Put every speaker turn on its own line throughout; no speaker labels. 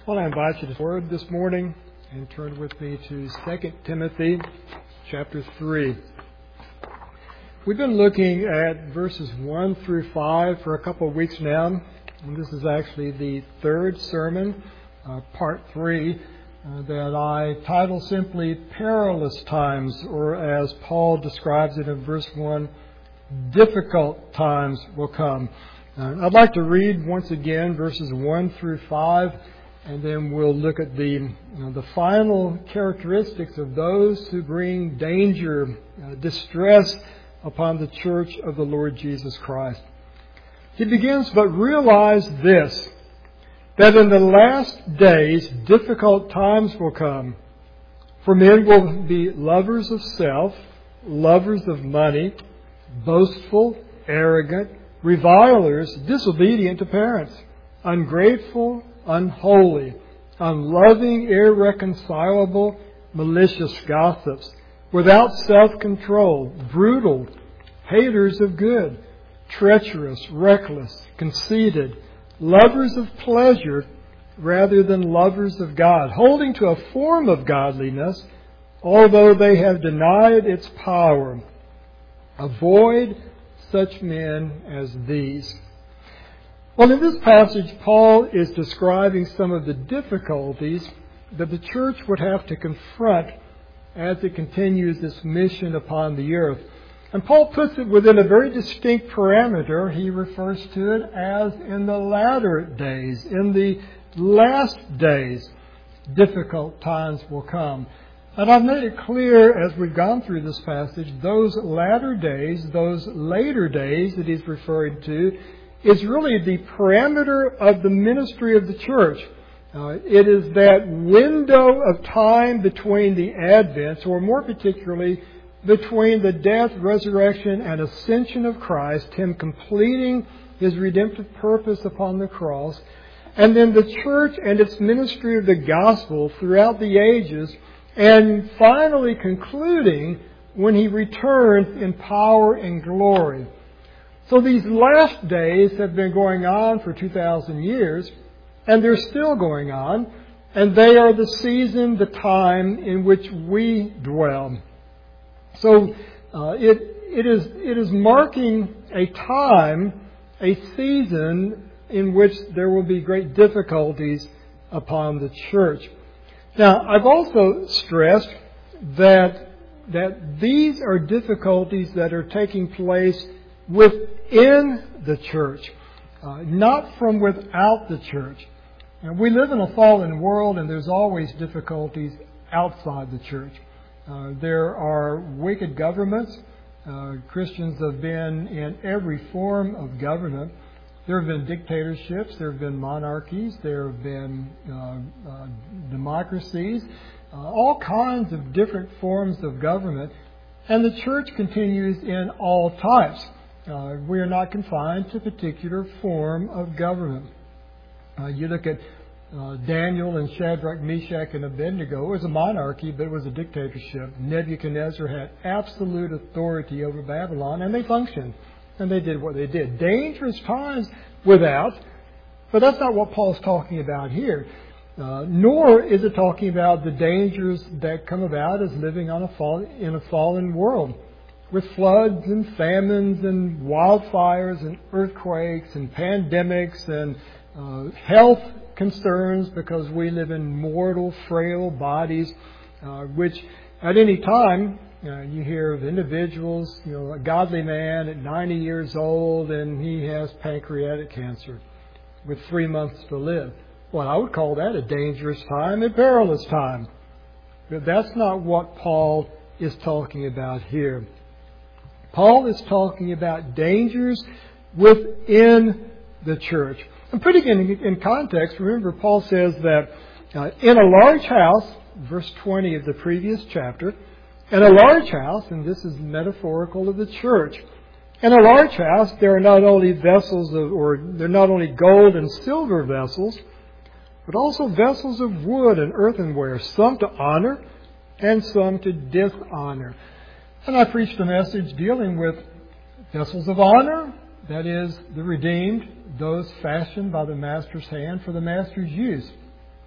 Well, I invite you to word this morning and turn with me to 2 Timothy chapter 3. We've been looking at verses 1 through 5 for a couple of weeks now, and this is actually the third sermon, part 3, that I title simply Perilous Times, or as Paul describes it in verse 1, difficult times will come. I'd like to read once again verses 1 through 5, and then we'll look at the final characteristics of those who bring danger, distress upon the church of the Lord Jesus Christ. He begins, "But realize this, that in the last days difficult times will come. For men will be lovers of self, lovers of money, boastful, arrogant, revilers, disobedient to parents, ungrateful, unholy, unloving, irreconcilable, malicious gossips, without self-control, brutal, haters of good, treacherous, reckless, conceited, lovers of pleasure rather than lovers of God, holding to a form of godliness, although they have denied its power. Avoid such men as these." Well, in this passage, Paul is describing some of the difficulties that the church would have to confront as it continues its mission upon the earth. And Paul puts it within a very distinct parameter. He refers to it as in the latter days, in the last days, difficult times will come. And I've made it clear as we've gone through this passage, those latter days, those later days that he's referring to, is really the parameter of the ministry of the church. It is that window of time between the advents, or more particularly, between the death, resurrection, and ascension of Christ, Him completing His redemptive purpose upon the cross, and then the church and its ministry of the gospel throughout the ages, and finally concluding when He returns in power and glory. So these last days have been going on for 2,000 years, and they're still going on, and they are the season, the time in which we dwell. So it is marking a time, a season in which there will be great difficulties upon the church. Now, I've also stressed that these are difficulties that are taking place within the church, not from without the church. And we live in a fallen world, and there's always difficulties outside the church. There are wicked governments. Christians have been in every form of government. There have been dictatorships, there have been monarchies, there have been democracies, all kinds of different forms of government. And the church continues in all types. We are not confined to a particular form of government. You look at Daniel and Shadrach, Meshach, and Abednego. It was a monarchy, but it was a dictatorship. Nebuchadnezzar had absolute authority over Babylon, and they functioned. And they did what they did. Dangerous times without, but that's not what Paul's talking about here. Nor is it talking about the dangers that come about as living in a fallen world, with floods and famines and wildfires and earthquakes and pandemics and health concerns, because we live in mortal, frail bodies, which at any time, you hear of individuals, a godly man at 90 years old, and he has pancreatic cancer with 3 months to live. Well, I would call that a dangerous time, a perilous time. But that's not what Paul is talking about here. Paul is talking about dangers within the church. And putting it in context, remember Paul says that in a large house, verse 20 of the previous chapter, in a large house, and this is metaphorical of the church, in a large house there are not only they're not only gold and silver vessels, but also vessels of wood and earthenware, some to honor and some to dishonor. And I preached a message dealing with vessels of honor, that is, the redeemed, those fashioned by the Master's hand for the Master's use.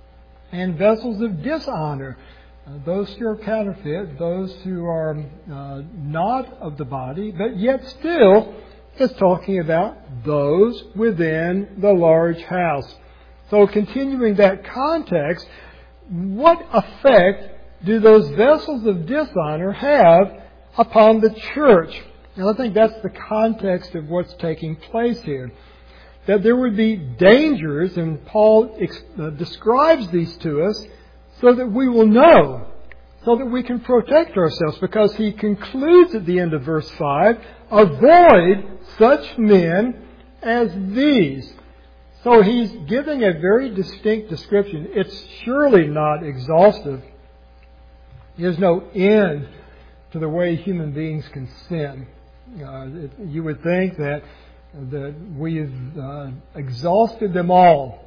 and vessels of dishonor. Those who are counterfeit, those who are not of the body, but yet still is talking about those within the large house. So continuing that context, what effect do those vessels of dishonor have upon the church? And I think that's the context of what's taking place here. That there would be dangers, and Paul describes these to us so that we will know, so that we can protect ourselves, because he concludes at the end of verse 5, avoid such men as these. So he's giving a very distinct description. It's surely not exhaustive. There's no end to the way human beings can sin. You would think that we've exhausted them all.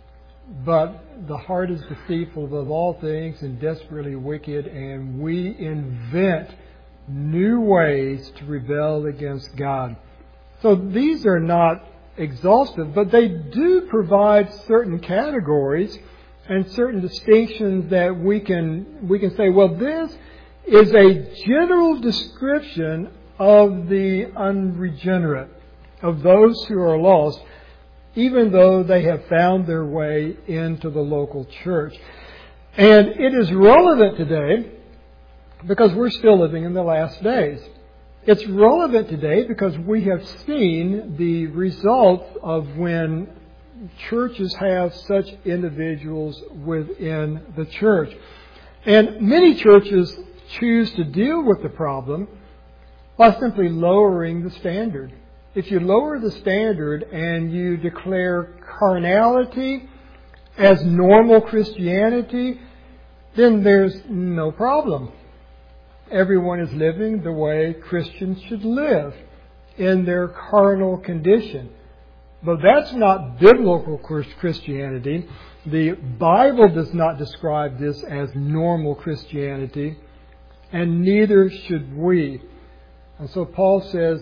But the heart is deceitful above all things and desperately wicked, and we invent new ways to rebel against God. So these are not exhaustive, but they do provide certain categories and certain distinctions that we can say, well, this is a general description of the unregenerate, of those who are lost, even though they have found their way into the local church. And it is relevant today because we're still living in the last days. It's relevant today because we have seen the results of when churches have such individuals within the church. And many churches choose to deal with the problem by simply lowering the standard. If you lower the standard and you declare carnality as normal Christianity, then there's no problem. Everyone is living the way Christians should live in their carnal condition. But that's not biblical Christianity. The Bible does not describe this as normal Christianity, and neither should we. And so Paul says,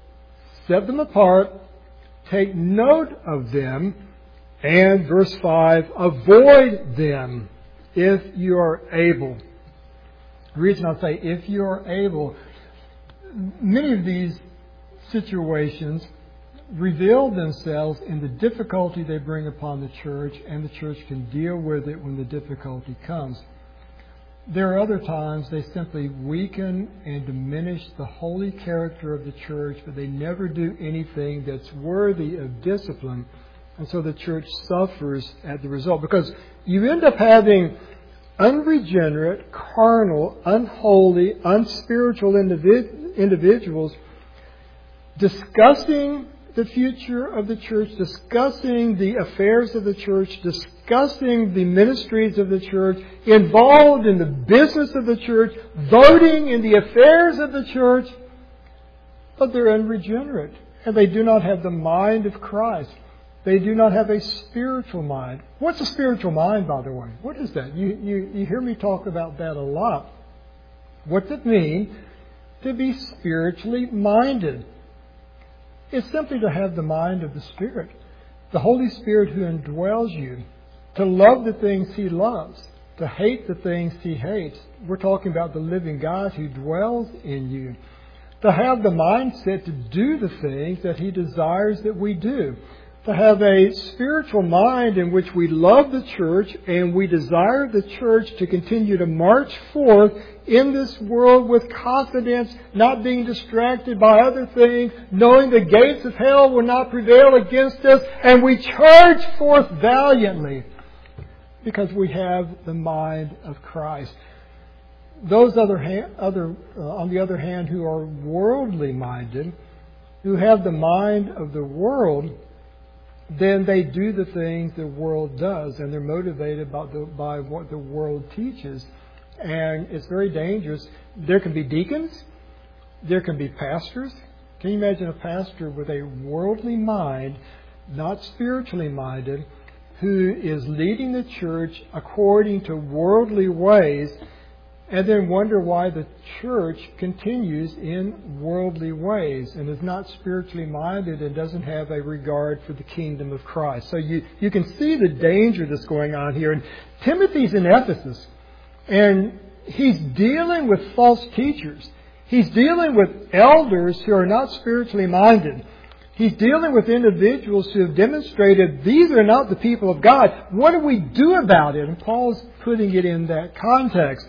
set them apart, take note of them, and verse 5, avoid them if you are able. The reason I say if you are able, many of these situations reveal themselves in the difficulty they bring upon the church, and the church can deal with it when the difficulty comes. There are other times they simply weaken and diminish the holy character of the church, but they never do anything that's worthy of discipline. And so the church suffers at the result, because you end up having unregenerate, carnal, unholy, unspiritual individuals discussing the future of the church, discussing the affairs of the church, discussing the ministries of the church, involved in the business of the church, voting in the affairs of the church, but they're unregenerate, and they do not have the mind of Christ. They do not have a spiritual mind. What's a spiritual mind, by the way? What is that? You hear me talk about that a lot. What's it mean to be spiritually minded? It's simply to have the mind of the Spirit, the Holy Spirit who indwells you, to love the things He loves, to hate the things He hates. We're talking about the living God who dwells in you. To have the mindset to do the things that He desires that we do. To have a spiritual mind in which we love the church and we desire the church to continue to march forth in this world with confidence, not being distracted by other things, knowing the gates of hell will not prevail against us, and we charge forth valiantly because we have the mind of Christ. Those on the other hand, who are worldly minded, who have the mind of the world, then they do the things the world does, and they're motivated by what the world teaches. And it's very dangerous. There can be deacons. There can be pastors. Can you imagine a pastor with a worldly mind, not spiritually minded, who is leading the church according to worldly ways, and then wonder why the church continues in worldly ways and is not spiritually minded and doesn't have a regard for the kingdom of Christ. So you can see the danger that's going on here. And Timothy's in Ephesus, and he's dealing with false teachers. He's dealing with elders who are not spiritually minded. He's dealing with individuals who have demonstrated these are not the people of God. What do we do about it? And Paul's putting it in that context.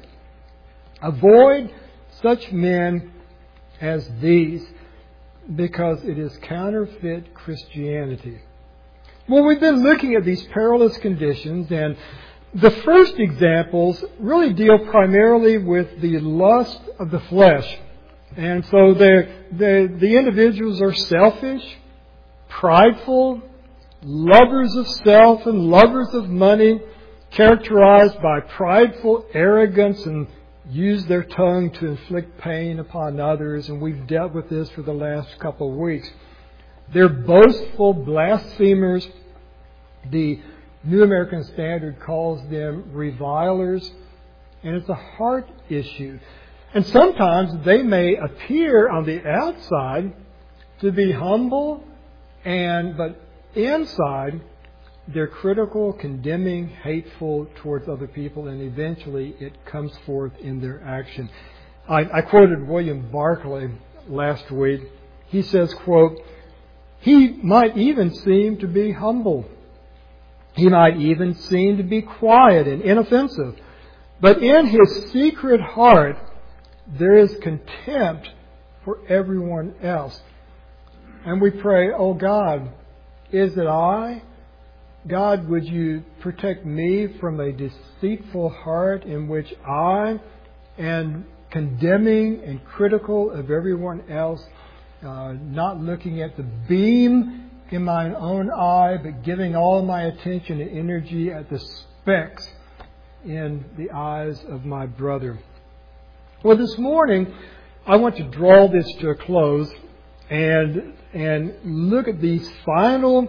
Avoid such men as these, because it is counterfeit Christianity. Well, we've been looking at these perilous conditions, and the first examples really deal primarily with the lust of the flesh. And so the individuals are selfish, prideful, lovers of self and lovers of money, characterized by prideful arrogance, and use their tongue to inflict pain upon others. And we've dealt with this for the last couple of weeks. They're boastful blasphemers. The New American Standard calls them revilers. And it's a heart issue. And sometimes they may appear on the outside to be humble, but inside they're critical, condemning, hateful towards other people, and eventually it comes forth in their action. I quoted William Barclay last week. He says, quote, "He might even seem to be humble. He might even seem to be quiet and inoffensive. But in his secret heart, there is contempt for everyone else." And we pray, "Oh God, is it I? God, would you protect me from a deceitful heart in which I am condemning and critical of everyone else, not looking at the beam in my own eye, but giving all my attention and energy at the specks in the eyes of my brother." Well, this morning, I want to draw this to a close and look at these final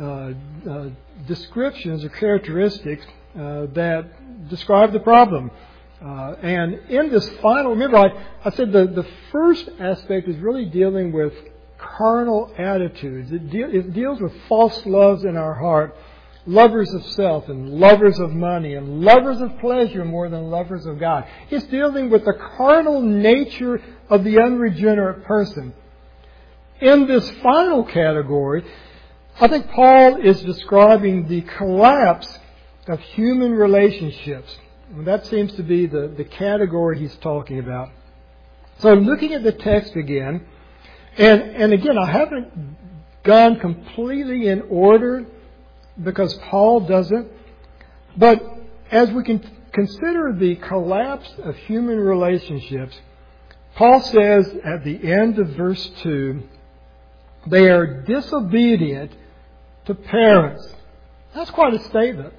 descriptions or characteristics that describe the problem. And in this final, remember I said the first aspect is really dealing with carnal attitudes. It deals with false loves in our heart, lovers of self and lovers of money and lovers of pleasure more than lovers of God. It's dealing with the carnal nature of the unregenerate person. In this final category, I think Paul is describing the collapse of human relationships. And that seems to be the category he's talking about. So looking at the text again, and again, I haven't gone completely in order because Paul doesn't. But as we can consider the collapse of human relationships, Paul says at the end of verse 2, they are disobedient to parents. That's quite a statement.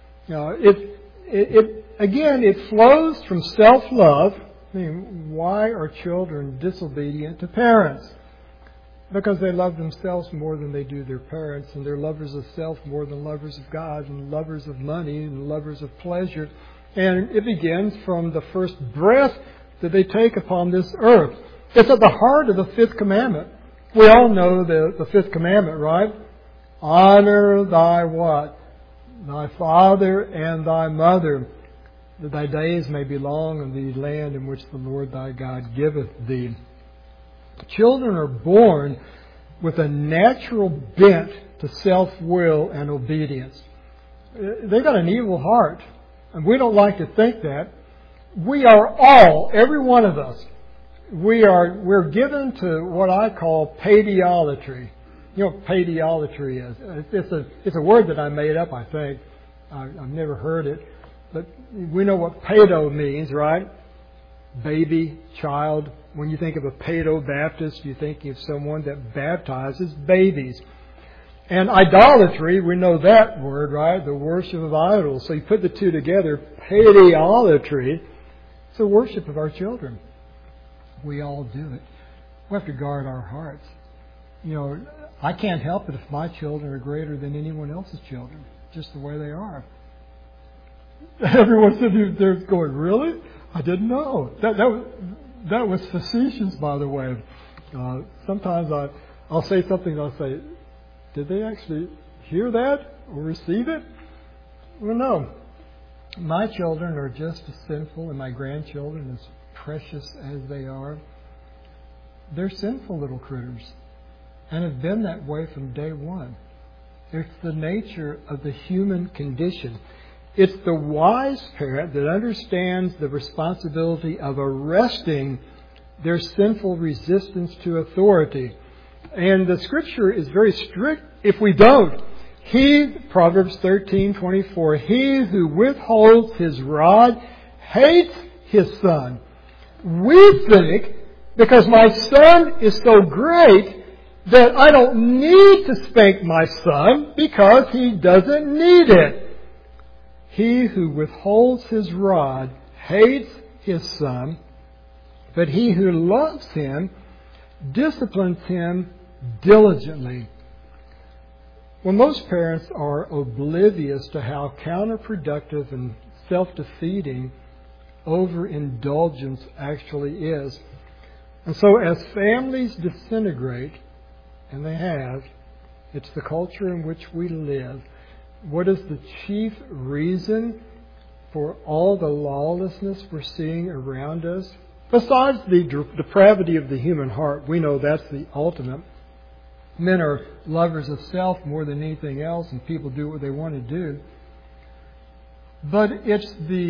It flows from self-love. I mean, why are children disobedient to parents? Because they love themselves more than they do their parents, and they're lovers of self more than lovers of God, and lovers of money and lovers of pleasure. And it begins from the first breath that they take upon this earth. It's at the heart of the fifth commandment. We all know the fifth commandment, right? Honor thy what? Thy father and thy mother, that thy days may be long in the land in which the Lord thy God giveth thee. Children are born with a natural bent to self-will and obedience. They've got an evil heart, and we don't like to think that. We are all, every one of us, we're given to what I call paediolatry. You know what paediolatry is? It's a word that I made up, I think. I've never heard it. But we know what pedo means, right? Baby, child. When you think of a pedo-Baptist, you're thinking of someone that baptizes babies. And idolatry, we know that word, right? The worship of idols. So you put the two together, paediolatry. It's the worship of our children. We all do it. We have to guard our hearts. You know, I can't help it if my children are greater than anyone else's children, just the way they are. Everyone sitting there going, really? I didn't know. That was facetious, by the way. Sometimes I'll say something and I'll say, did they actually hear that or receive it? Well, no. My children are just as sinful, and my grandchildren, as precious as they are, they're sinful little critters and have been that way from day one. It's the nature of the human condition. It's the wise parent that understands the responsibility of arresting their sinful resistance to authority. And the Scripture is very strict if we don't. Proverbs 13:24, he who withholds his rod hates his son. We think, because my son is so great, that I don't need to spank my son because he doesn't need it. He who withholds his rod hates his son, but he who loves him disciplines him diligently. Well, most parents are oblivious to how counterproductive and self-defeating overindulgence actually is. And so as families disintegrate, and they have, it's the culture in which we live. What is the chief reason for all the lawlessness we're seeing around us? Besides the depravity of the human heart, we know that's the ultimate. Men are lovers of self more than anything else, and people do what they want to do. But it's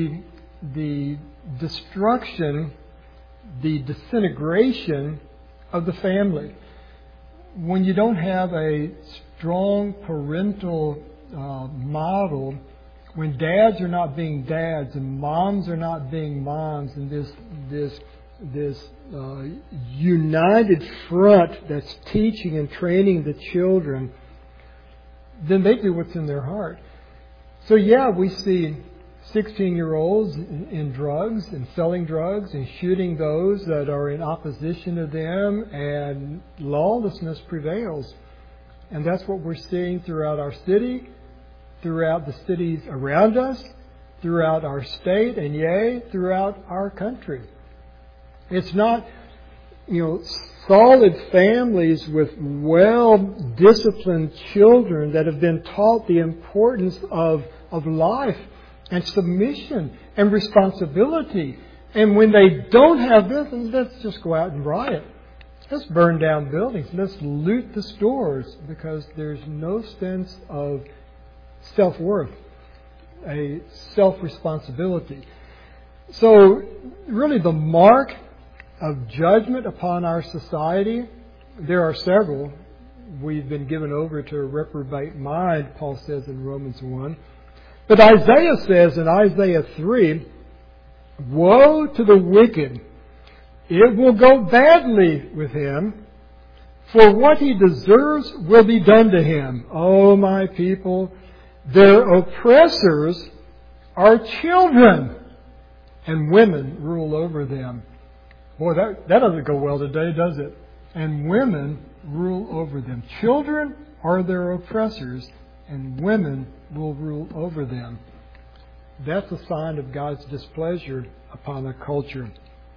the destruction, the disintegration of the family. When you don't have a strong parental model, when dads are not being dads and moms are not being moms, and this united front that's teaching and training the children, then they do what's in their heart. So yeah, we see 16-year-olds in drugs and selling drugs and shooting those that are in opposition to them, and lawlessness prevails. And that's what we're seeing throughout our city, throughout the cities around us, throughout our state, and yea, throughout our country. It's not, solid families with well-disciplined children that have been taught the importance of life and submission and responsibility. And when they don't have this, let's just go out and riot. Let's burn down buildings. Let's loot the stores, because there's no sense of self-worth, a self-responsibility. So really the mark of judgment upon our society, there are several. We've been given over to a reprobate mind, Paul says in Romans 1. But Isaiah says in Isaiah 3, woe to the wicked! It will go badly with him, for what he deserves will be done to him. O my people, their oppressors are children, and women rule over them. Boy, that doesn't go well today, does it? And women rule over them. Children are their oppressors, and women will rule over them. That's a sign of God's displeasure upon a culture.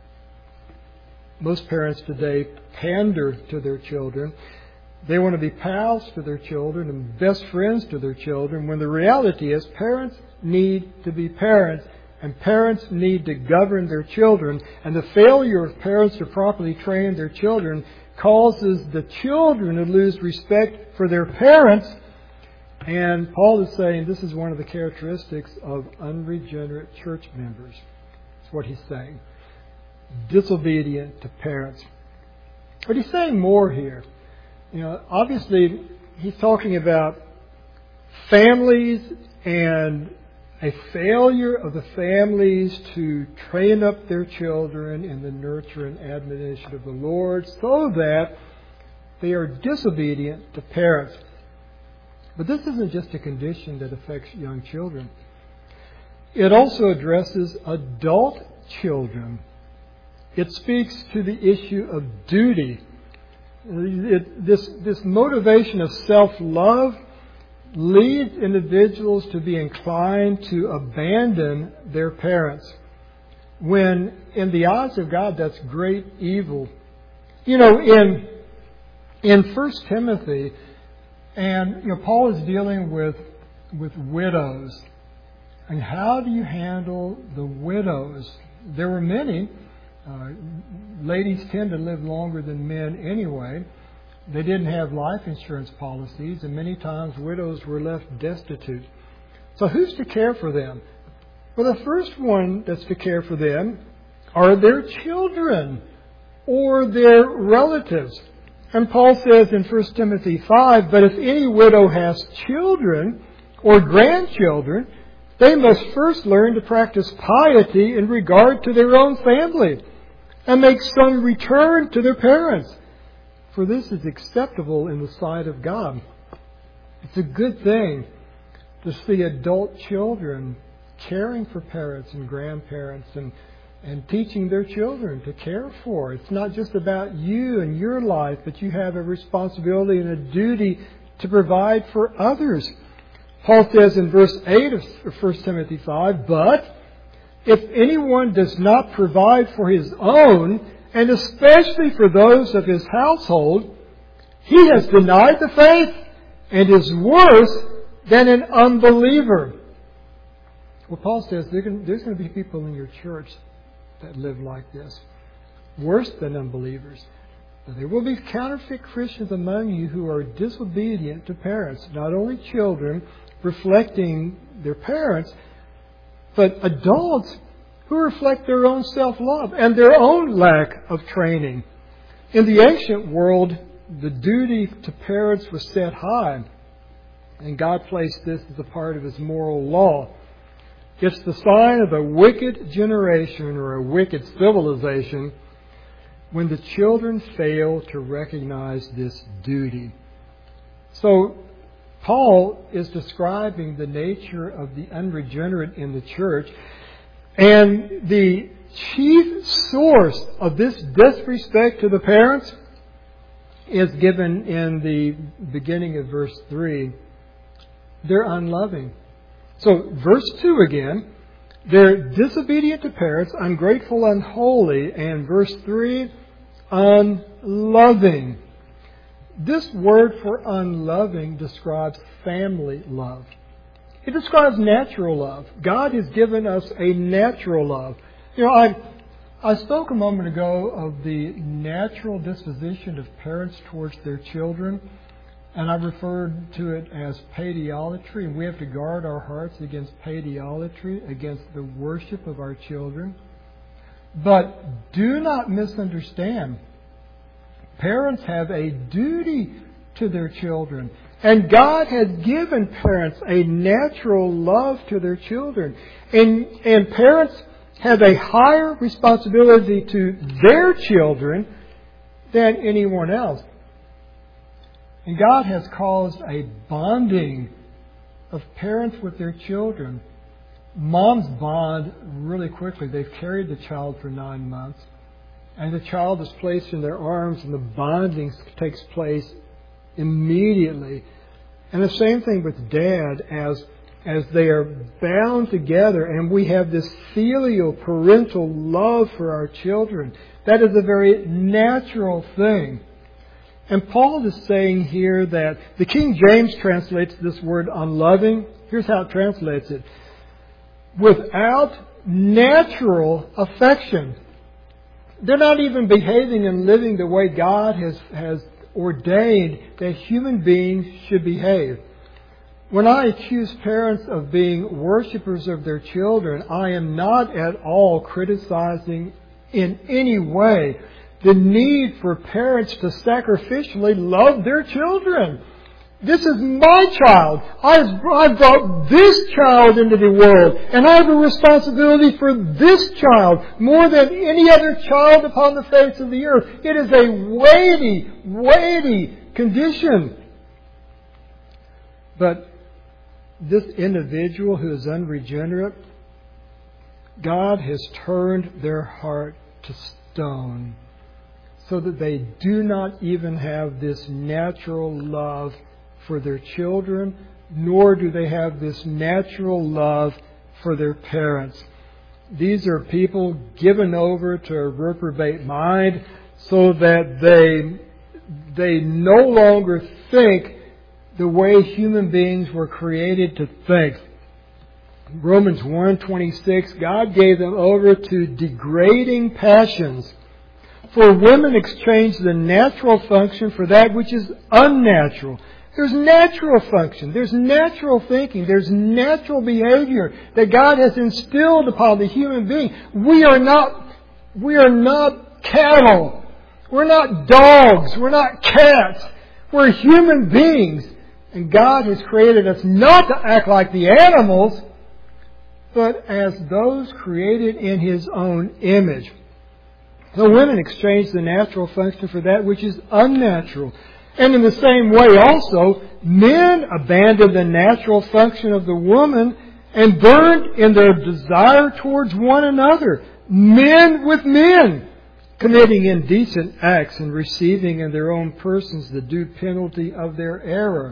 Most parents today pander to their children. They want to be pals to their children and best friends to their children, when the reality is parents need to be parents, and parents need to govern their children. And the failure of parents to properly train their children causes the children to lose respect for their parents. And Paul is saying this is one of the characteristics of unregenerate church members. That's what he's saying. Disobedient to parents. But he's saying more here. Obviously, he's talking about families and a failure of the families to train up their children in the nurture and admonition of the Lord, so that they are disobedient to parents. But this isn't just a condition that affects young children. It also addresses adult children. It speaks to the issue of duty. This motivation of self-love leads individuals to be inclined to abandon their parents. when in the eyes of God that's great evil. You know, in 1 Timothy, and Paul is dealing with widows. And how do you handle the widows? There were many. Ladies tend to live longer than men anyway. They didn't have life insurance policies, and many times widows were left destitute. So who's to care for them? Well, the first one that's to care for them are their children or their relatives. And Paul says in 1 Timothy 5, "But if any widow has children or grandchildren, they must first learn to practice piety in regard to their own family and make some return to their parents. For this is acceptable in the sight of God." It's a good thing to see adult children caring for parents and grandparents and teaching their children to care for. It's not just about you and your life, but you have a responsibility and a duty to provide for others. Paul says in verse 8 of 1 Timothy 5, "But if anyone does not provide for his own, and especially for those of his household, he has denied the faith and is worse than an unbeliever." Well, Paul says there's going to be people in your church that live like this, worse than unbelievers. There will be counterfeit Christians among you who are disobedient to parents, not only children reflecting their parents, but adults who reflect their own self-love and their own lack of training. In the ancient world, the duty to parents was set high, and God placed this as a part of His moral law. It's the sign of a wicked generation or a wicked civilization when the children fail to recognize this duty. So, Paul is describing the nature of the unregenerate in the church, and the chief source of this disrespect to the parents is given in the beginning of verse 3. They're unloving. So, verse 2 again, they're disobedient to parents, ungrateful, unholy, and verse 3, unloving. This word for unloving describes family love. It describes natural love. God has given us a natural love. I spoke a moment ago of the natural disposition of parents towards their children, and I referred to it as paideolatry, and we have to guard our hearts against paideolatry, against the worship of our children. But do not misunderstand. Parents have a duty to their children. And God has given parents a natural love to their children. And parents have a higher responsibility to their children than anyone else. And God has caused a bonding of parents with their children. Moms bond really quickly. They've carried the child for 9 months. And the child is placed in their arms, and the bonding takes place immediately. And the same thing with dad, as they are bound together, and we have this filial parental love for our children. That is a very natural thing. And Paul is saying here that the King James translates this word unloving. Here's how it translates it: without natural affection. They're not even behaving and living the way God has ordained that human beings should behave. When I accuse parents of being worshippers of their children, I am not at all criticizing in any way the need for parents to sacrificially love their children. This is my child. I've brought this child into the world, and I have a responsibility for this child more than any other child upon the face of the earth. It is a weighty, weighty condition. But this individual who is unregenerate, God has turned their heart to stone so that they do not even have this natural love for their children, nor do they have this natural love for their parents. These are people given over to a reprobate mind so that they no longer think the way human beings were created to think. Romans 1:26, God gave them over to degrading passions. For women exchange the natural function for that which is unnatural. There's natural function. There's natural thinking. There's natural behavior that God has instilled upon the human being. We are not cattle. We're not dogs. We're not cats. We're human beings. And God has created us not to act like the animals, but as those created in His own image. So women exchange the natural function for that which is unnatural. And in the same way also, men abandon the natural function of the woman and burn in their desire towards one another. Men with men, committing indecent acts and receiving in their own persons the due penalty of their error.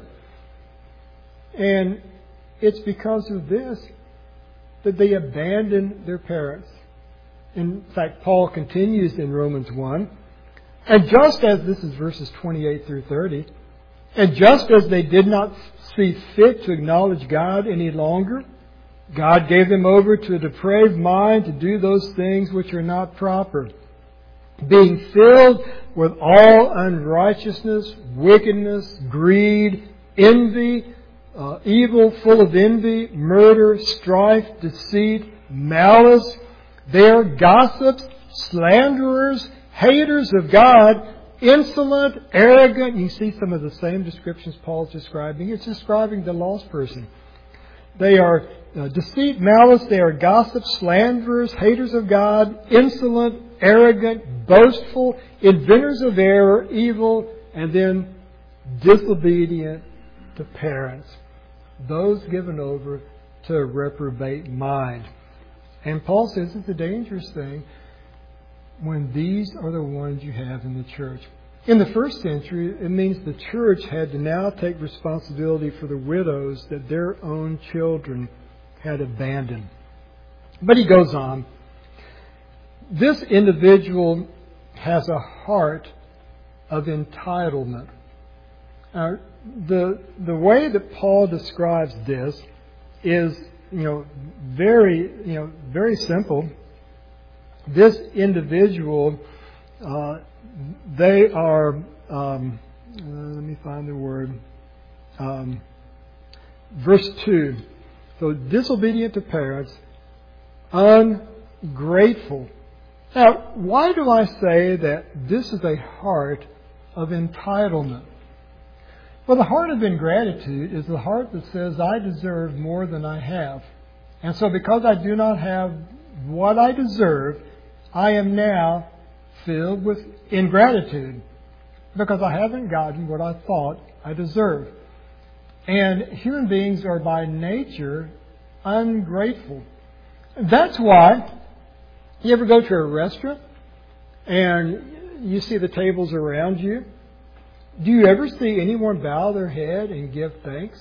And it's because of this that they abandon their parents. In fact, Paul continues in Romans 1, and just as, this is verses 28 through 30, and just as they did not see fit to acknowledge God any longer, God gave them over to a depraved mind to do those things which are not proper, being filled with all unrighteousness, wickedness, greed, envy, evil, full of envy, murder, strife, deceit, malice. They are gossips, slanderers, haters of God, insolent, arrogant. You see some of the same descriptions Paul's describing. It's describing the lost person. They are deceit, malice. They are gossips, slanderers, haters of God, insolent, arrogant, boastful, inventors of error, evil, and then disobedient to parents. Those given over to a reprobate mind. And Paul says it's a dangerous thing when these are the ones you have in the church. In the first century, it means the church had to now take responsibility for the widows that their own children had abandoned. But he goes on. This individual has a heart of entitlement. The way that Paul describes this is, very simple. This individual, they are, let me find the word, verse 2. So, disobedient to parents, ungrateful. Now, why do I say that this is a heart of entitlement? Well, the heart of ingratitude is the heart that says, I deserve more than I have. And so because I do not have what I deserve, I am now filled with ingratitude because I haven't gotten what I thought I deserved. And human beings are by nature ungrateful. That's why you ever go to a restaurant and you see the tables around you. Do you ever see anyone bow their head and give thanks?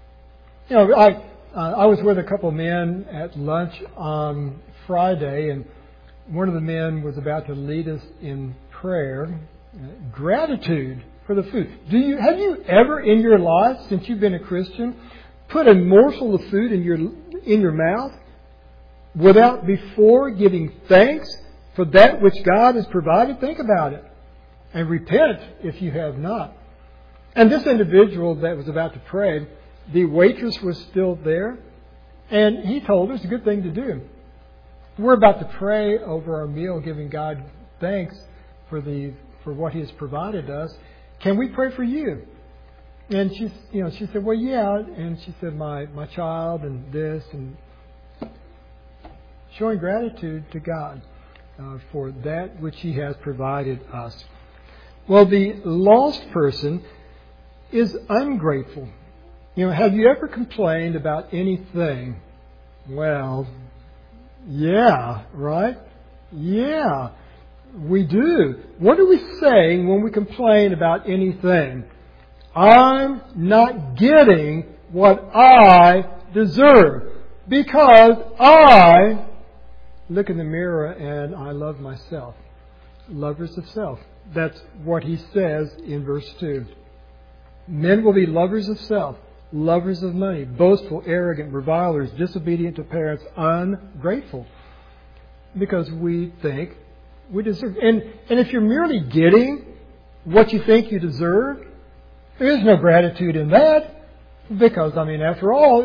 I was with a couple of men at lunch on Friday, and one of the men was about to lead us in prayer. Gratitude for the food. Have you ever in your life, since you've been a Christian, put a morsel of food in your mouth without before giving thanks for that which God has provided? Think about it. And repent if you have not. And this individual that was about to pray, the waitress was still there. And he told her it's a good thing to do. We're about to pray over our meal, giving God thanks for what He has provided us. Can we pray for you? And she said, well, yeah. And she said, my child and this, and showing gratitude to God for that which He has provided us. Well, the lost person is ungrateful. Have you ever complained about anything? Well, yeah, right? Yeah, we do. What are we saying when we complain about anything? I'm not getting what I deserve because I look in the mirror and I love myself. Lovers of self. That's what he says in verse 2. Men will be lovers of self, lovers of money, boastful, arrogant, revilers, disobedient to parents, ungrateful. Because we think we deserve. And if you're merely getting what you think you deserve, there is no gratitude in that. Because, after all,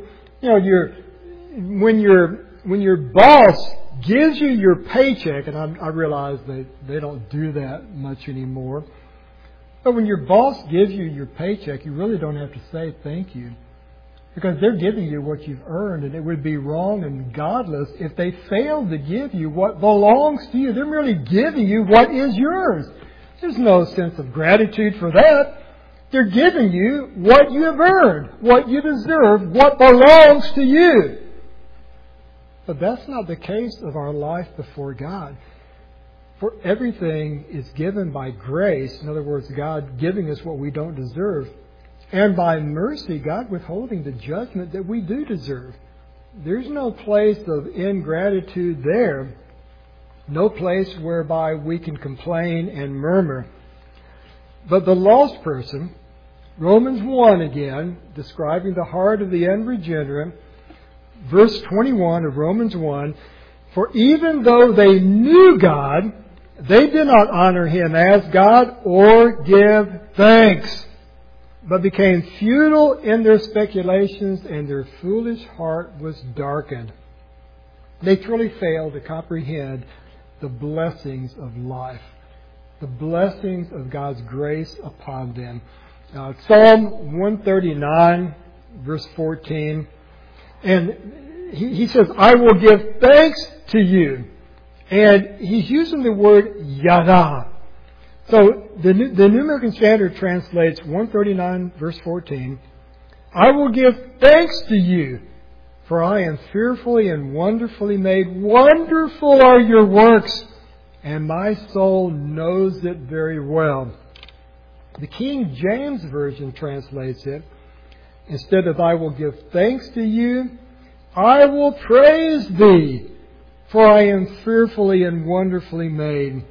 when your boss gives you your paycheck, and I realize they don't do that much anymore, but when your boss gives you your paycheck, you really don't have to say thank you. Because they're giving you what you've earned, and it would be wrong and godless if they failed to give you what belongs to you. They're merely giving you what is yours. There's no sense of gratitude for that. They're giving you what you have earned, what you deserve, what belongs to you. But that's not the case of our life before God. For everything is given by grace. In other words, God giving us what we don't deserve. And by mercy, God withholding the judgment that we do deserve. There's no place of ingratitude there. No place whereby we can complain and murmur. But the lost person, Romans 1 again, describing the heart of the unregenerate, verse 21 of Romans 1, for even though they knew God, they did not honor Him as God or give thanks, but became futile in their speculations, and their foolish heart was darkened. They truly failed to comprehend the blessings of life, the blessings of God's grace upon them. Psalm 139, verse 14, and he says, I will give thanks to you. And he's using the word yada. So the New American Standard translates 139 verse 14, I will give thanks to you, for I am fearfully and wonderfully made. Wonderful are your works, and my soul knows it very well. The King James Version translates it, instead of I will give thanks to you, I will praise thee, for I am fearfully and wonderfully made.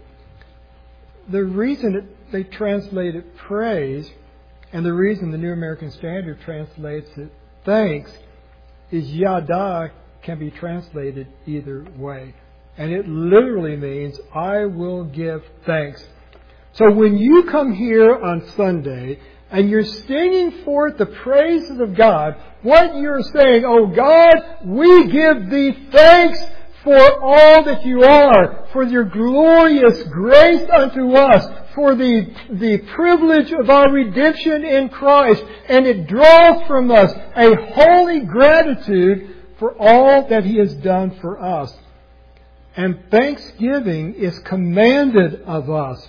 The reason they translate it praise, and the reason the New American Standard translates it thanks, is yada can be translated either way. And it literally means, I will give thanks. So when you come here on Sunday and you're singing forth the praises of God, what you're saying, oh God, we give thee thanks for all that you are, for your glorious grace unto us, for the privilege of our redemption in Christ. And it draws from us a holy gratitude for all that He has done for us. And thanksgiving is commanded of us.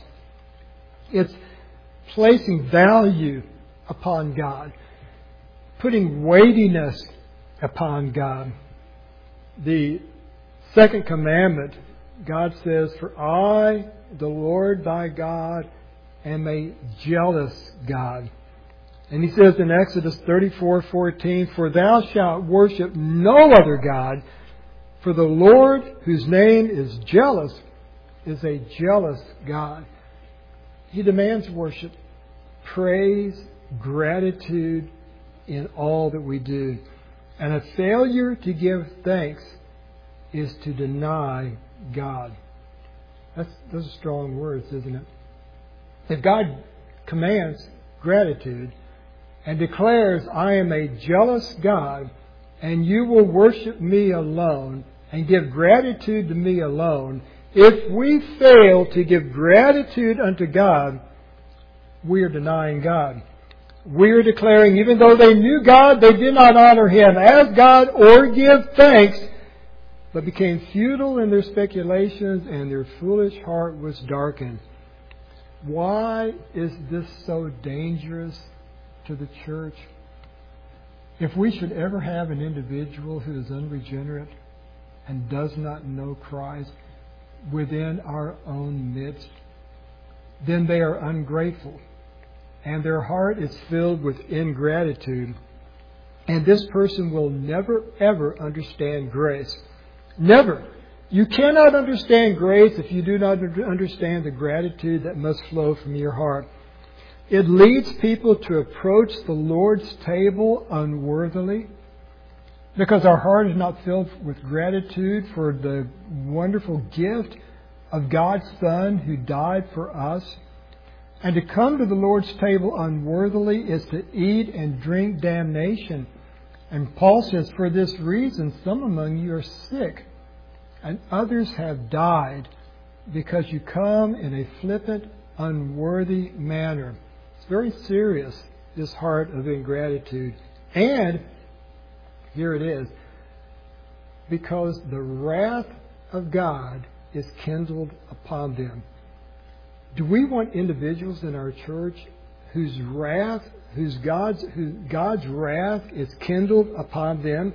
It's placing value upon God, putting weightiness upon God. The second commandment, God says, for I, the Lord thy God, am a jealous God. And He says in Exodus 34:14, for thou shalt worship no other God, for the Lord, whose name is jealous, is a jealous God. He demands worship, praise, gratitude in all that we do. And a failure to give thanks is to deny God. Those are strong words, isn't it? If God commands gratitude and declares, I am a jealous God, and you will worship me alone and give gratitude to me alone, if we fail to give gratitude unto God, we are denying God. We are declaring, even though they knew God, they did not honor Him as God or give thanks, but became futile in their speculations, and their foolish heart was darkened. Why is this so dangerous to the church? If we should ever have an individual who is unregenerate and does not know Christ within our own midst, then they are ungrateful, and their heart is filled with ingratitude. And this person will never, ever understand grace. Never. You cannot understand grace if you do not understand the gratitude that must flow from your heart. It leads people to approach the Lord's table unworthily because our heart is not filled with gratitude for the wonderful gift of God's Son who died for us. And to come to the Lord's table unworthily is to eat and drink damnation. And Paul says, for this reason, some among you are sick, and others have died, because you come in a flippant, unworthy manner. It's very serious, this heart of ingratitude. And, here it is, because the wrath of God is kindled upon them. Do we want individuals in our church whose God's wrath is kindled upon them?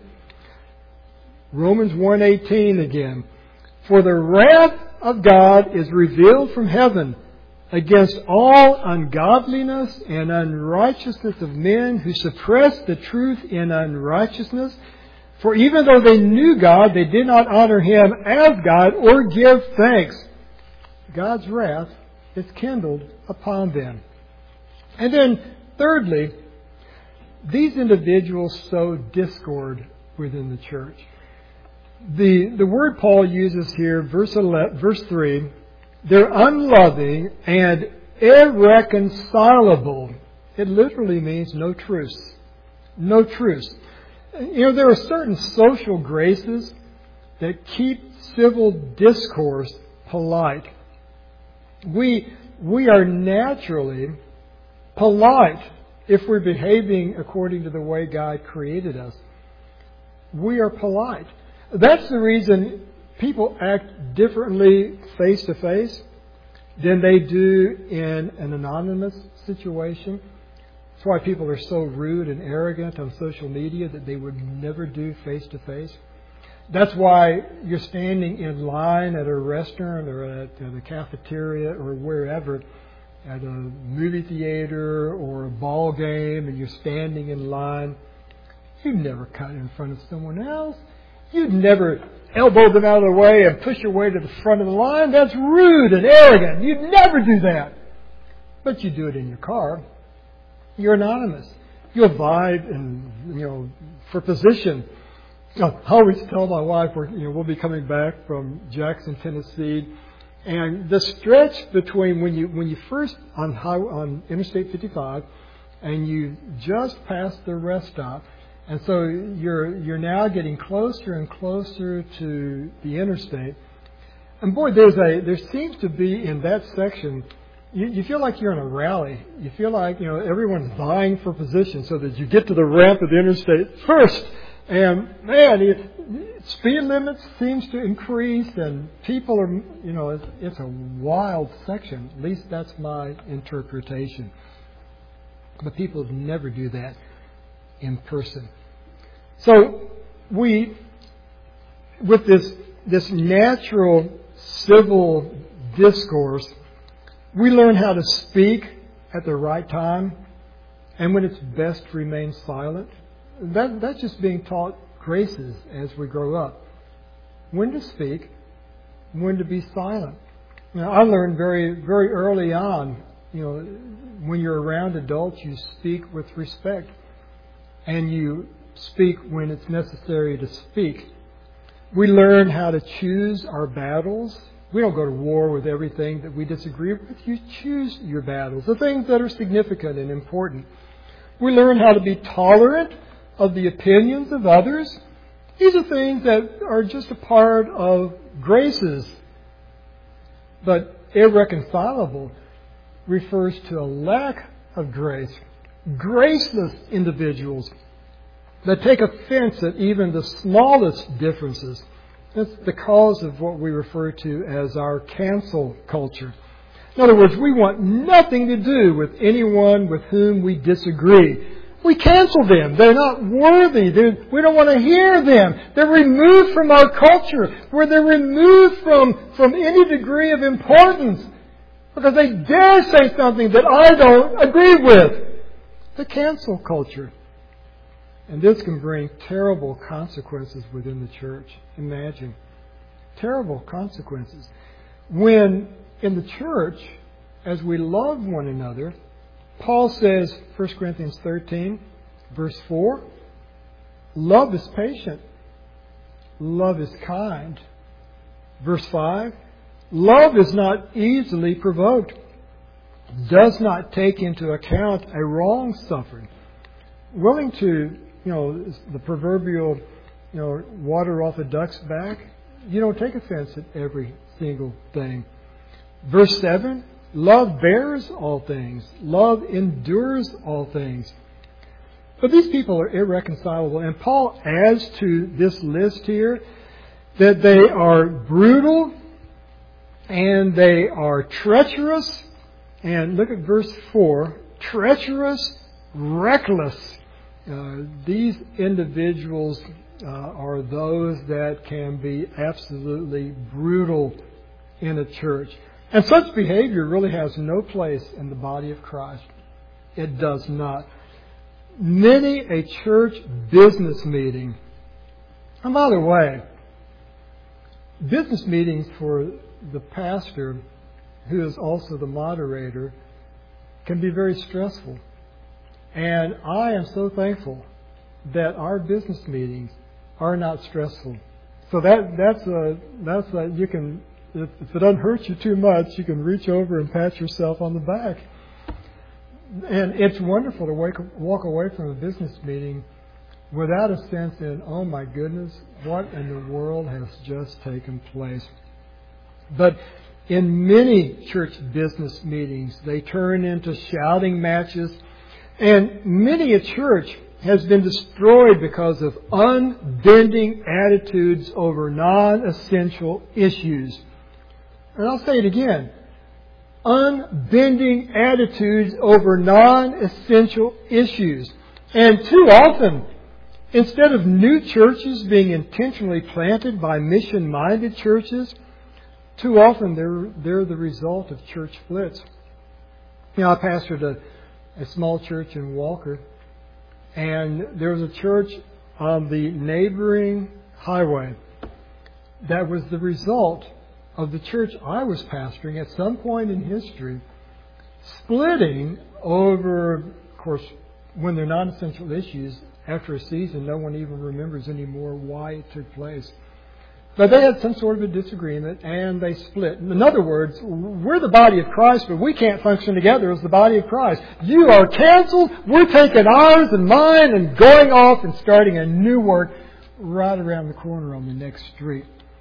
Romans 1:18 again. For the wrath of God is revealed from heaven against all ungodliness and unrighteousness of men who suppress the truth in unrighteousness. For even though they knew God, they did not honor Him as God or give thanks. God's wrath is kindled upon them. And then, thirdly, these individuals sow discord within the church. The word Paul uses here, verse 3, they're unloving and irreconcilable. It literally means no truce. No truce. There are certain social graces that keep civil discourse polite. We are naturally polite if we're behaving according to the way God created us. We are polite. That's the reason people act differently face to face than they do in an anonymous situation. That's why people are so rude and arrogant on social media that they would never do face to face. That's why you're standing in line at a restaurant or at a cafeteria or wherever, at a movie theater or a ball game, and you're standing in line. You'd never cut in front of someone else. You'd never elbow them out of the way and push your way to the front of the line. That's rude and arrogant. You'd never do that. But you do it in your car. You're anonymous. You'll vie for position. I always tell my wife we'll be coming back from Jackson, Tennessee, and the stretch between when you first on Interstate 55 and you just passed the rest stop, and so you're now getting closer and closer to the interstate, and boy, there seems to be in that section. You feel like you're in a rally. You feel like everyone's vying for position so that you get to the ramp of the interstate first. And man, speed limits seems to increase, and people are, it's a wild section. At least that's my interpretation. But people never do that in person. So with this natural civil discourse, we learn how to speak at the right time, and when it's best to remain silent. That's just being taught graces as we grow up. When to speak, when to be silent. I learned very, very early on, when you're around adults, you speak with respect. And you speak when it's necessary to speak. We learn how to choose our battles. We don't go to war with everything that we disagree with. You choose your battles, the things that are significant and important. We learn how to be tolerant of the opinions of others. These are things that are just a part of graces. But irreconcilable refers to a lack of grace. Graceless individuals that take offense at even the smallest differences. That's the cause of what we refer to as our cancel culture. In other words, we want nothing to do with anyone with whom we disagree. We cancel them. They're not worthy. We don't want to hear them. They're removed from our culture, where they're removed from any degree of importance because they dare say something that I don't agree with. The cancel culture. And this can bring terrible consequences within the church. Imagine. terrible consequences. When in the church, as we love one another, Paul says, 1 Corinthians 13, verse 4, love is patient. Love is kind. Verse 5, love is not easily provoked, does not take into account a wrong suffered. Willing to, the proverbial, water off a duck's back. You don't take offense at every single thing. Verse 7, love bears all things. Love endures all things. But these people are irreconcilable. And Paul adds to this list here that they are brutal and they are treacherous. And look at verse 4. Treacherous, reckless. These individuals are those that can be absolutely brutal in a church. And such behavior really has no place in the body of Christ. It does not. Many a church business meeting. And by the way, business meetings for the pastor, who is also the moderator, can be very stressful. And I am so thankful that our business meetings are not stressful. So that's you can, if it doesn't hurt you too much, you can reach over and pat yourself on the back. And it's wonderful to walk away from a business meeting without a sense in, oh my goodness, what in the world has just taken place. But in many church business meetings, they turn into shouting matches. And many a church has been destroyed because of unbending attitudes over non-essential issues. And I'll say it again. Unbending attitudes over non-essential issues. And too often, instead of new churches being intentionally planted by mission-minded churches, too often they're the result of church splits. I pastored a small church in Walker, and there was a church on the neighboring highway that was the result of the church I was pastoring at some point in history splitting over, of course, when they're non-essential issues, after a season, no one even remembers anymore why it took place. But they had some sort of a disagreement, and they split. In other words, we're the body of Christ, but we can't function together as the body of Christ. You are canceled. We're taking ours and mine and going off and starting a new work right around the corner on the next street.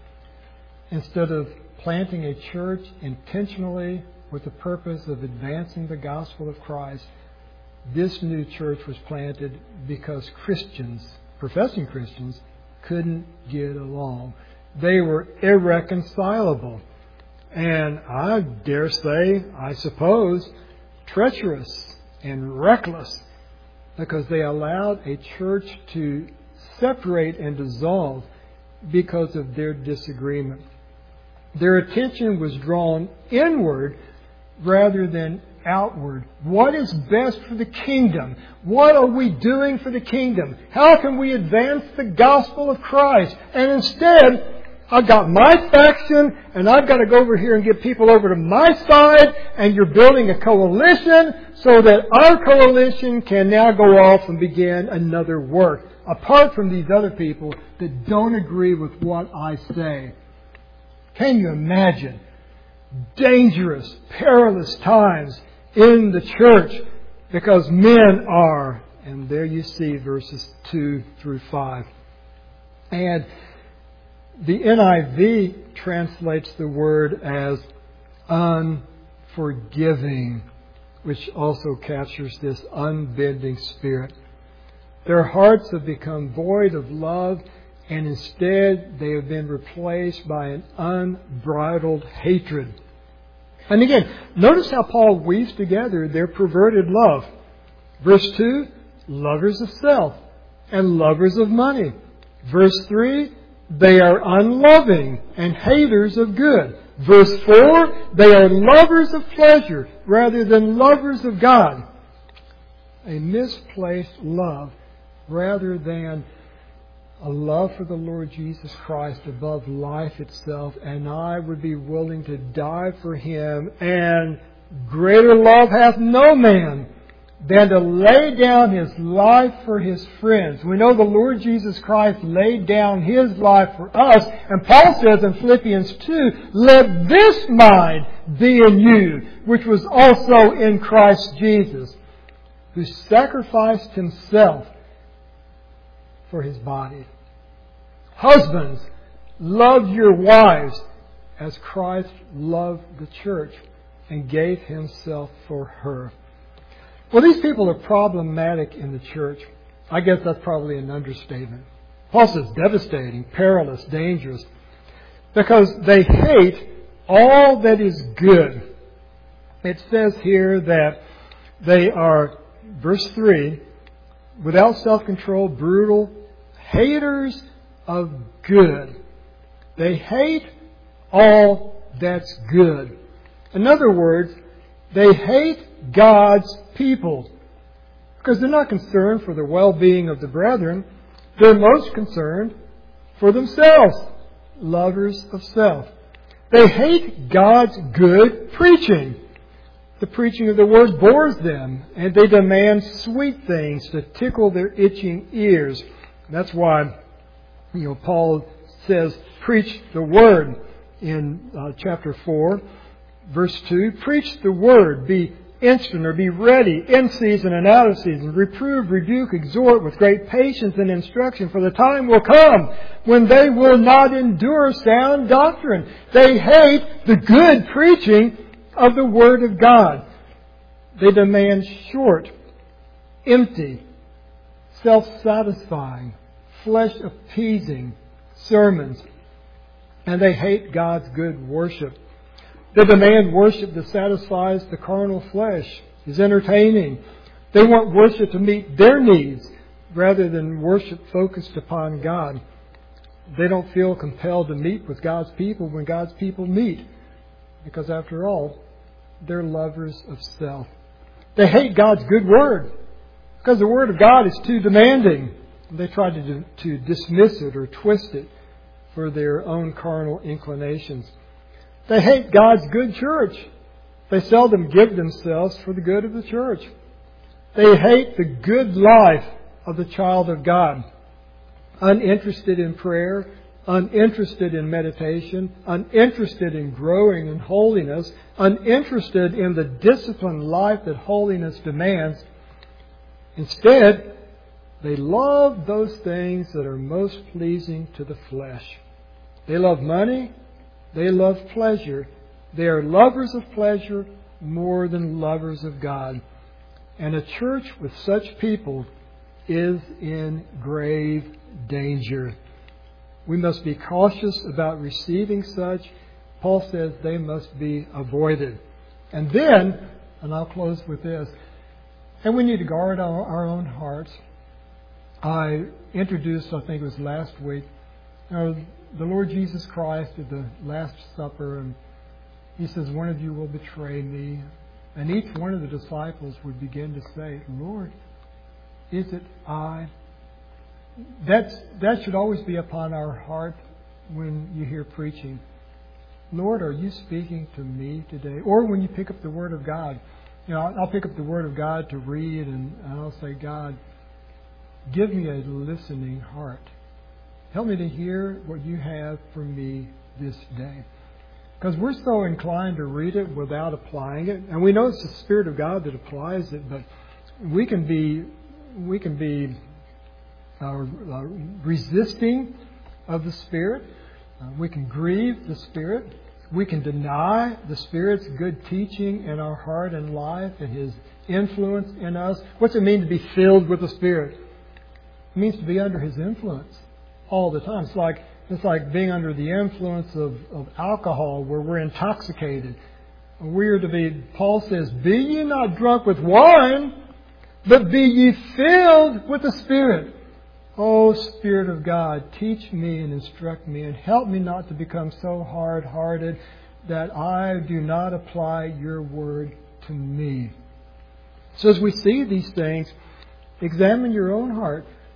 Instead of planting a church intentionally with the purpose of advancing the gospel of Christ, this new church was planted because Christians, professing Christians, couldn't get along. They were irreconcilable. And I dare say, I suppose, treacherous and reckless, because they allowed a church to separate and dissolve because of their disagreement. Their attention was drawn inward rather than outward. What is best for the kingdom? What are we doing for the kingdom? How can we advance the gospel of Christ? And instead, I've got my faction, and I've got to go over here and get people over to my side, and you're building a coalition so that our coalition can now go off and begin another work, apart from these other people that don't agree with what I say. Can you imagine dangerous, perilous times in the church because men are, and there you see verses 2 through 5. And the NIV translates the word as unforgiving, which also captures this unbending spirit. Their hearts have become void of love, and instead they have been replaced by an unbridled hatred. And again, notice how Paul weaves together their perverted love. Verse 2, lovers of self and lovers of money. Verse 3, they are unloving and haters of good. Verse 4, they are lovers of pleasure rather than lovers of God. A misplaced love rather than a love for the Lord Jesus Christ above life itself, and I would be willing to die for Him, and greater love hath no man than to lay down his life for his friends. We know the Lord Jesus Christ laid down His life for us, and Paul says in Philippians 2, let this mind be in you, which was also in Christ Jesus, who sacrificed Himself for His body. Husbands, love your wives as Christ loved the church and gave Himself for her. Well, these people are problematic in the church. I guess that's probably an understatement. Paul says devastating, perilous, dangerous, because they hate all that is good. It says here that they are, verse 3, without self-control, brutal, haters of good. They hate all that's good. In other words, they hate God's people because they're not concerned for the well-being of the brethren. They're most concerned for themselves, lovers of self. They hate God's good preaching. The preaching of the Word bores them, and they demand sweet things to tickle their itching ears. That's why, Paul says, preach the Word in chapter 4, verse 2. Preach the Word, be instant or be ready, in season and out of season. Reprove, rebuke, exhort with great patience and instruction, for the time will come when they will not endure sound doctrine. They hate the good preaching of the Word of God. They demand short, empty, self-satisfying, flesh-appeasing sermons. And they hate God's good worship. They demand worship that satisfies the carnal flesh, is entertaining. They want worship to meet their needs rather than worship focused upon God. They don't feel compelled to meet with God's people when God's people meet, because after all, they're lovers of self. They hate God's good Word because the Word of God is too demanding. They try to dismiss it or twist it for their own carnal inclinations. They hate God's good church. They seldom give themselves for the good of the church. They hate the good life of the child of God. Uninterested in prayer, uninterested in meditation, uninterested in growing in holiness, uninterested in the disciplined life that holiness demands. Instead, they love those things that are most pleasing to the flesh. They love money. They love pleasure. They are lovers of pleasure more than lovers of God. And a church with such people is in grave danger. We must be cautious about receiving such. Paul says they must be avoided. And then, and I'll close with this, and we need to guard our own hearts. I introduced, I think it was last week, the Lord Jesus Christ at the Last Supper, and He says, one of you will betray me. And each one of the disciples would begin to say, Lord, is it I? That should always be upon our heart when you hear preaching. Lord, are you speaking to me today? Or when you pick up the Word of God. I'll pick up the Word of God to read, and I'll say, God, give me a listening heart. Help me to hear what you have for me this day. Because we're so inclined to read it without applying it. And we know it's the Spirit of God that applies it, but we can be resisting of the Spirit. We can grieve the Spirit. We can deny the Spirit's good teaching in our heart and life and His influence in us. What's it mean to be filled with the Spirit? It means to be under His influence all the time. It's like being under the influence of alcohol, where we're intoxicated. We are to be, Paul says, be ye not drunk with wine, but be ye filled with the Spirit. Oh, Spirit of God, teach me and instruct me and help me not to become so hard-hearted that I do not apply your word to me. So as we see these things, examine your own heart.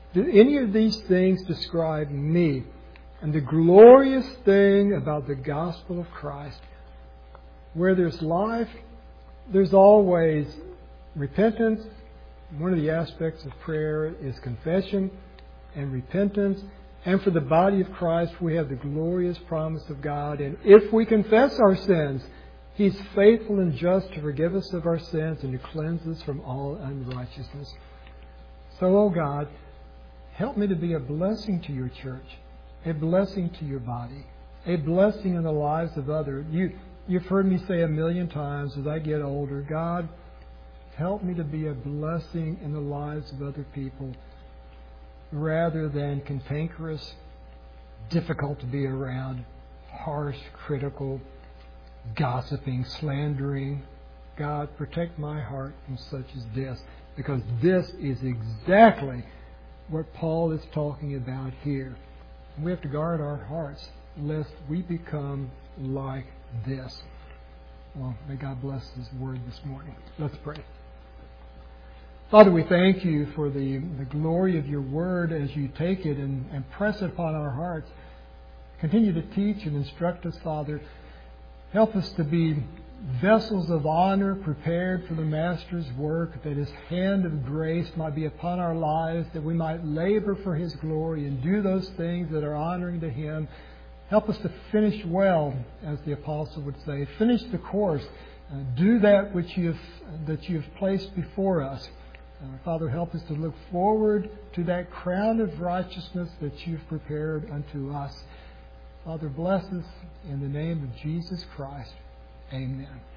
Do any of these things describe me? And the glorious thing about the gospel of Christ, where there's life, there's always repentance. One of the aspects of prayer is confession and repentance. And for the body of Christ, we have the glorious promise of God. And if we confess our sins, He's faithful and just to forgive us of our sins and to cleanse us from all unrighteousness. So, oh God, help me to be a blessing to your church, a blessing to your body, a blessing in the lives of others. You've heard me say a million times as I get older, God, help me to be a blessing in the lives of other people rather than cantankerous, difficult to be around, harsh, critical, gossiping, slandering. God, protect my heart from such as this, because this is exactly what Paul is talking about here. We have to guard our hearts lest we become like this. Well, may God bless His word this morning. Let's pray. Father, we thank you for the glory of your word as you take it and press it upon our hearts. Continue to teach and instruct us, Father. Help us to be vessels of honor prepared for the Master's work, that His hand of grace might be upon our lives, that we might labor for His glory and do those things that are honoring to Him. Help us to finish well, as the apostle would say. Finish the course. Do that which you have placed before us. Father, help us to look forward to that crown of righteousness that you've prepared unto us. Father, bless us in the name of Jesus Christ. Amen.